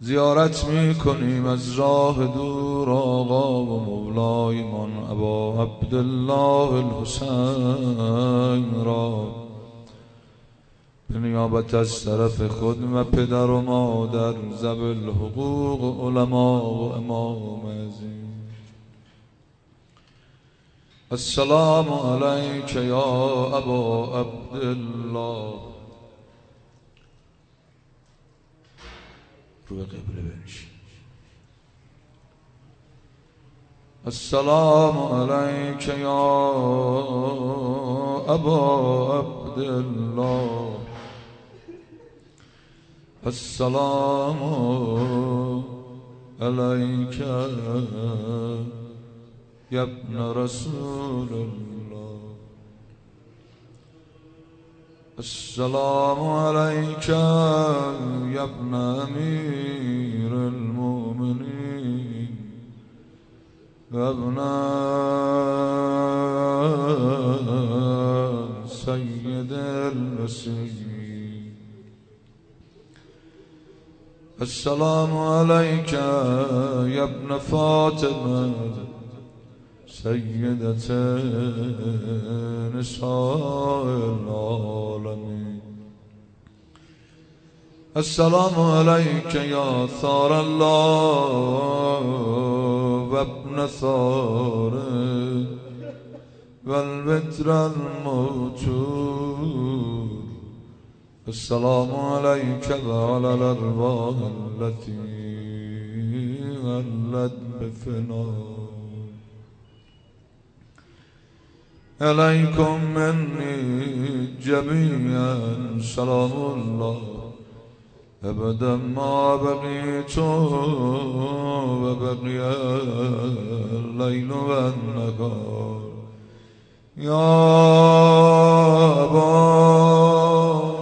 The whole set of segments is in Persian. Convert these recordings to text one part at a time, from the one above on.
زیارت می کنیم از راه دور آقا و مولای من ابا عبدالله الحسین را، به نیابت از طرف خود و پدر و مادر ذوی الحقوق علما و امام عظیم. السلام علیک یا ابا عبدالله. روی قبله بنشین. السلام علیک یا ابا عبدالله. السلام علیک یا ابن رسول الله. السلام علیک یا ابن امیر المؤمنین و ابن سید الوصیین. السلام علیک یا ابن فاطمه سیدة نساء العالمین. السلام علیک یا ثار الله و ابن ثار و الوتر الموتور. السلام علیک و علی الارواح التي ولد بفناء. علیکم منی جمیعا سلام الله ابدا ما بقیت و بقی اللیل و النهار. یا ابا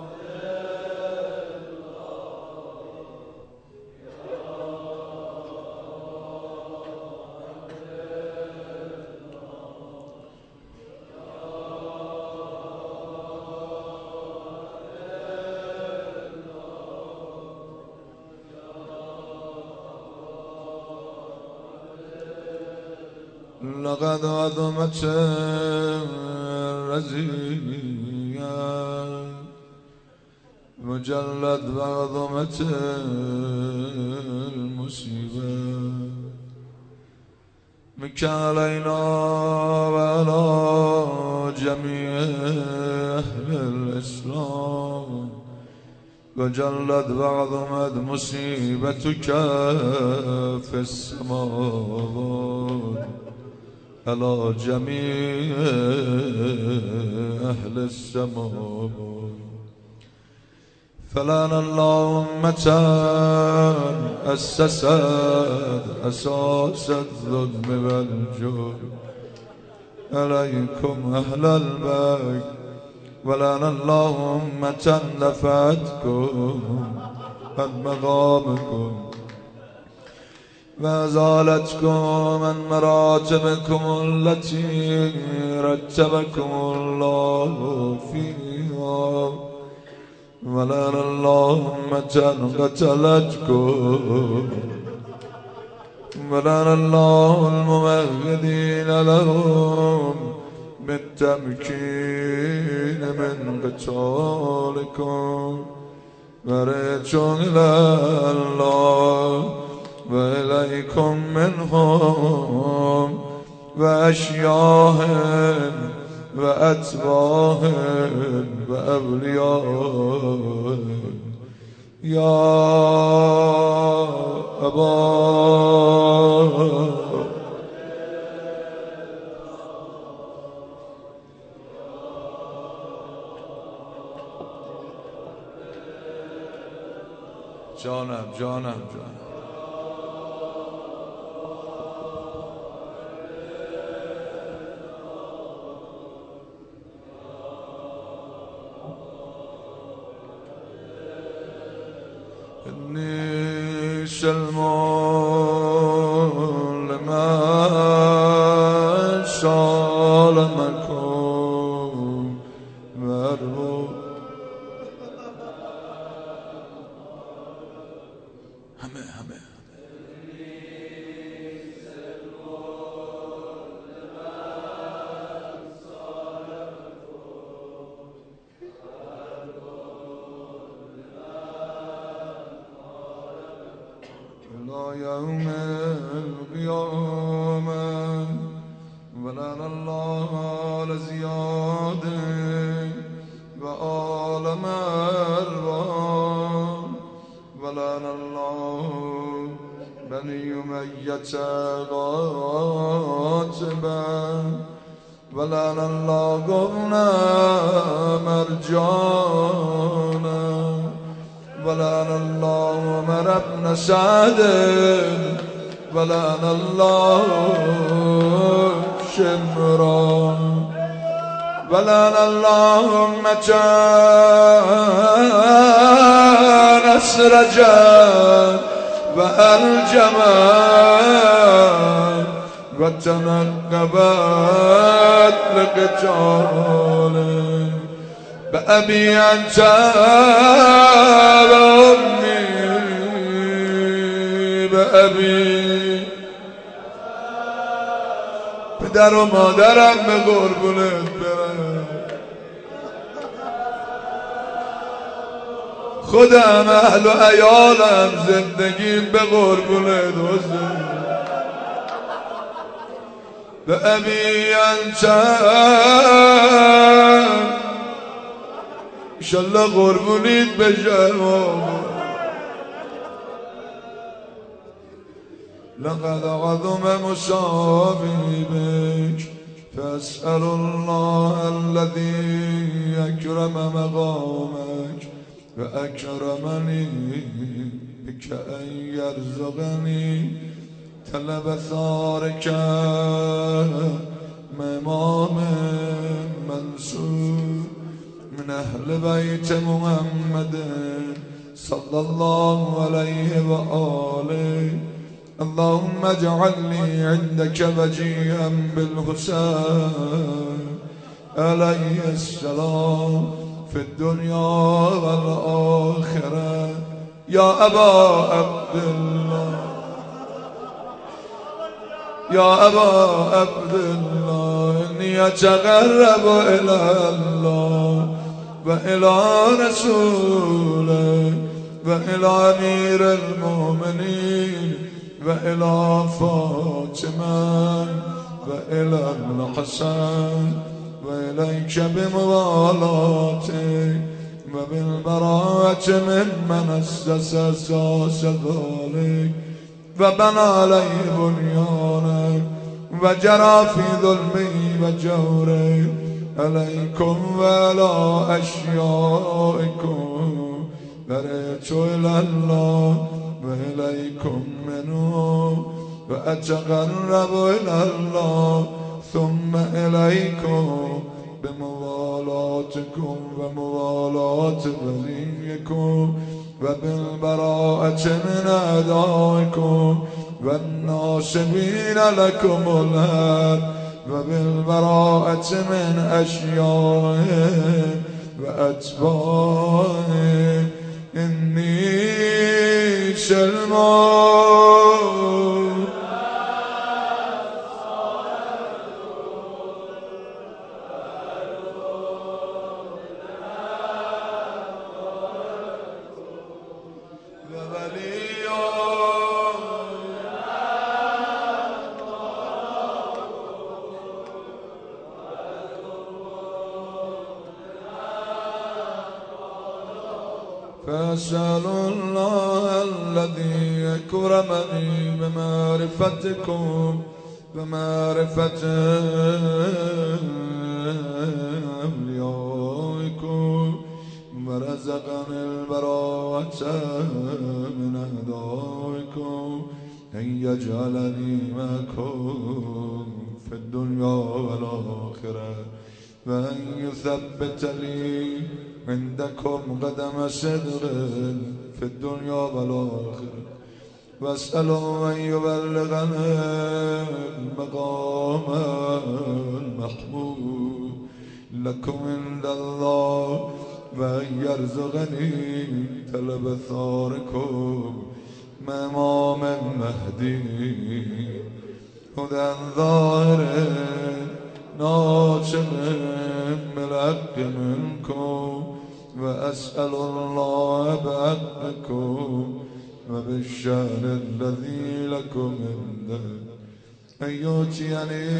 لقد عظمت الرزية وجلت وعظمت المصيبة منك علينا وعلى جميع أهل الإسلام. وجلت وعظمت مصيبتك في السماوات على جميع أهل السماء. فلعن الله أمة أسست أساس الظلم والجور عليكم أهل البيت. ولعن الله أمة دفعتكم عن مقامكم وأزالتكم عن مراتبكم التي رتبكم الله فيها. ولعن الله أمة قتلتكم. ولعن الله الممهدين لهم بالتمكين من قتالكم. ورجعوا إلى الله وإليكم منهم وأشياء وأتباع وأولياء. يا أبا جانم إني سلمان لمن سالمكم مرمو. همه يوم القيامة ولنا الله على زيادة وعالم أرباب ولنا الله بني أمية قاتبا ولنا الله قمنا مرجانا ولعن الله عمر بن سعد ولعن الله شمرا ولعن الله أمتان أسرجا وألجما وتنقبت لقتاله بأبي أنت وأمي بأبي پدر و مادرم به قربونت برم خودم اهل و عیالم زندگیم به قربونت حسین بأبي أنت انشالله قربونیت بشم لقد عظم مصابي بك فأسأل الله الذي أكرم مقامك وأكرمني بك أن يرزقني طلب ثارك إمام منصور من أهل بيت محمد صلى الله عليه وآله اللهم اجعلني عندك وجيها بالحسين عليه السلام في الدنيا والآخرة يا أبا عبد الله يا أبا عبد الله إني أتقرب إلى الله وإلى رسوله وإلى أمير المؤمنين وإلى فاطمة وإلى الحسن وإليك بموالاتك وبالبراءة ممن أسس أساس ذلك وبنى عليه بنيانه وجرى في ظلمه وجوره عليكم وعلى أشيائكم برئت إلى الله وإليكم منه وأتقرب إلى الله ثم إليكم بموالاتكم وموالاة وليكم وبالبراءة من أعدائكم والناصبين لكم الهاد وبالبراءة من أشيائهم وأتباعهم إني سلمان فأسأل الله الذي أكرمني بمعرفتكم بمعرفة أوليائكم ورزقني البراءة من أعدائكم أن يجعلني معكم في الدنيا والآخرة وأن يثبت لي عندكم قدم صدق في الدنيا والآخرة واسألوا أن يبلغني المقام المحمود لكم عند الله وأن يرزقني طلب ثاركم امام المهدي هدى ظاهر ناصر ملك منكم وأسأل الله بحقكم وبالشأن الذي لكم عنده أن يؤتيني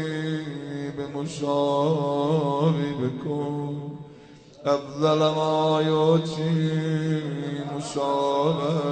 بمصابكم أفضل ما يؤتي مصابا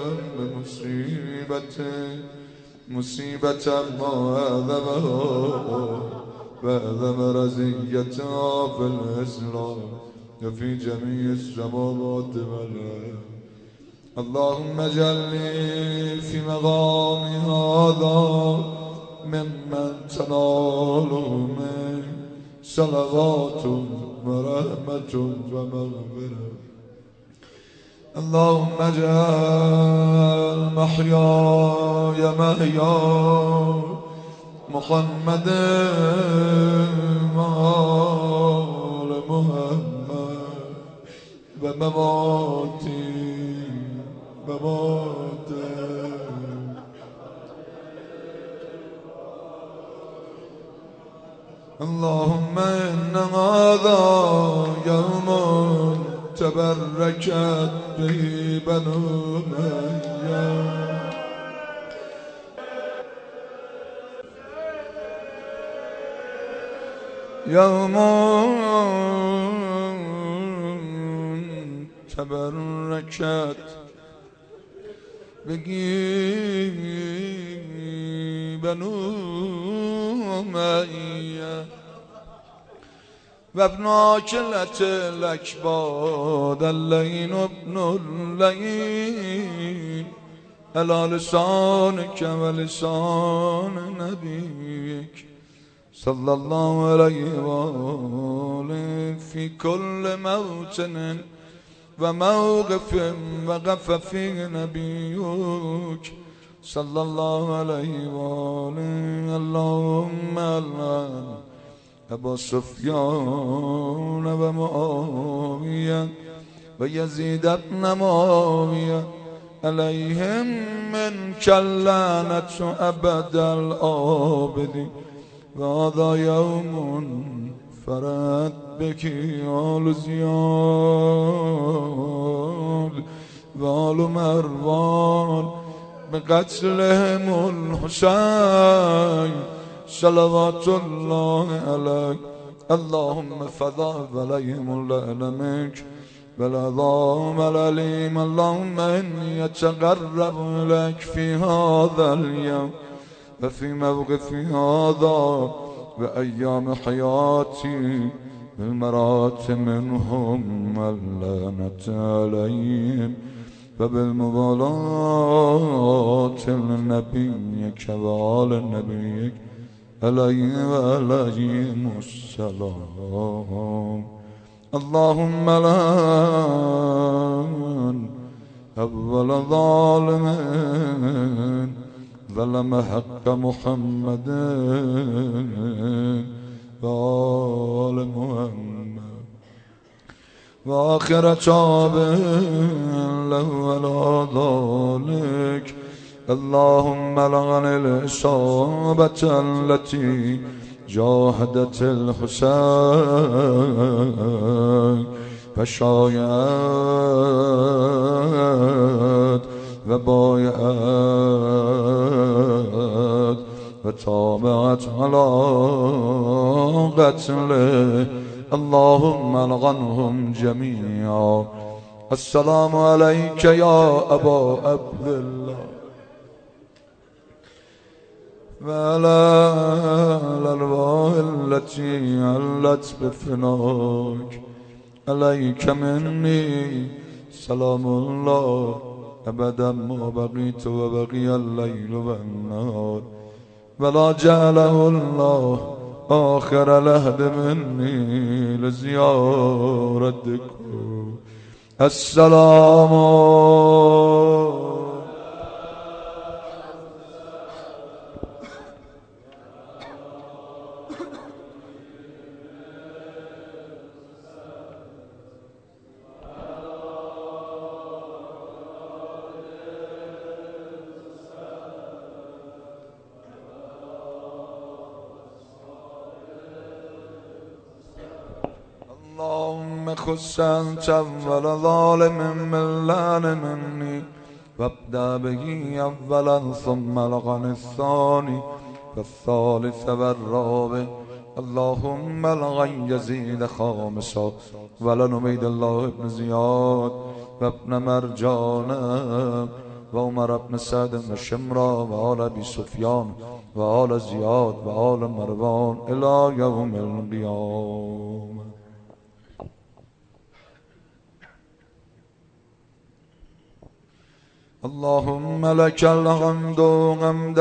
مصيبة ما أعظمه وأعظم رزيتها في الإسلام وفي جميع السماوات والأرض. اللهم اجعلني في مقامي هذا ممن تناله من صلوات ورحمة ومغفرة. اللهم اجعل محياي محيا محمد وآل محمد ومماتي اللهم إن هذا يوم تبركت به بنو أمية يوم تبركت به بنو أمية وابناك لك بعد اللين ابن اللين على لسانك ولسان نبيك صلى الله عليه وآله في كل موطن وموقف وقف فيه نبيك صلى الله عليه وآله. اللهم الآن أبا سفيان ومعاوية ويزيد بن معاوية عليهم منك اللعنة أبد الآبدين. وهذا يوم فرت بك آل زياد وآل مروان بقتلهم الحسين صلوات الله عليك. اللهم فضاء عليهم اللعن منك والعظام الأليم. اللهم إني أتقرب إليك في هذا اليوم وفي موقف هذا وأيام حياتي بالمرات منهم اللعنة عليهم وبالمبالاة لنبيك وآل نبيك عليه وعليهم السلام. اللهم لعن أول ظالمين ظلم حق محمد وآل محمد وآخر تابع له على ذلك. اللهم لعن الإصابة التي جاهدت الحسين فشايعت وبايعت وتابعت على قتله. اللهم لعنهم جميعا. السلام عليك يا أبا عبد الله وعلى الأرواح التي علت بفناك. عليك مني سلام الله أبدا ما بقيت وبقي الليل والنهار ولا جعله الله آخر العهد مني لزيارتكم. السلام خص أنت أول ظالم من لان مني وابدأ به أولا ثم لغن الثاني والثالث والرابع اللهم لغن يزيد خامسا ولن عبيد الله بن زياد وابن مرجانة وعمر بن سعد بن شمرا وآل أبي سفيان وآل زياد وآل مروان إلى يوم القيامة. اللهم لك الحمد حمد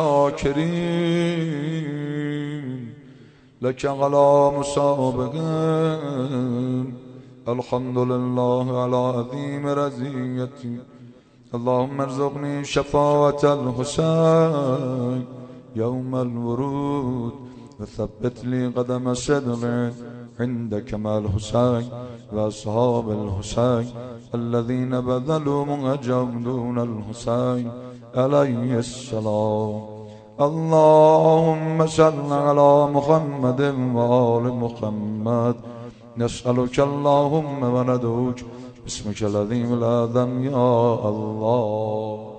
الشاكرين لك على مسابقين الحمد لله على عظيم رزيتي اللهم ارزقني شفاعة الحسين يوم الورود وثبت لي قدم صدق عندك مع الحسين وأصحاب الحسين الذين بذلوا مهجهم دون الحسين عليه السلام. اللهم صل على محمد وآل محمد نسألك اللهم وندعوك باسمك العظيم الأعظم يا الله.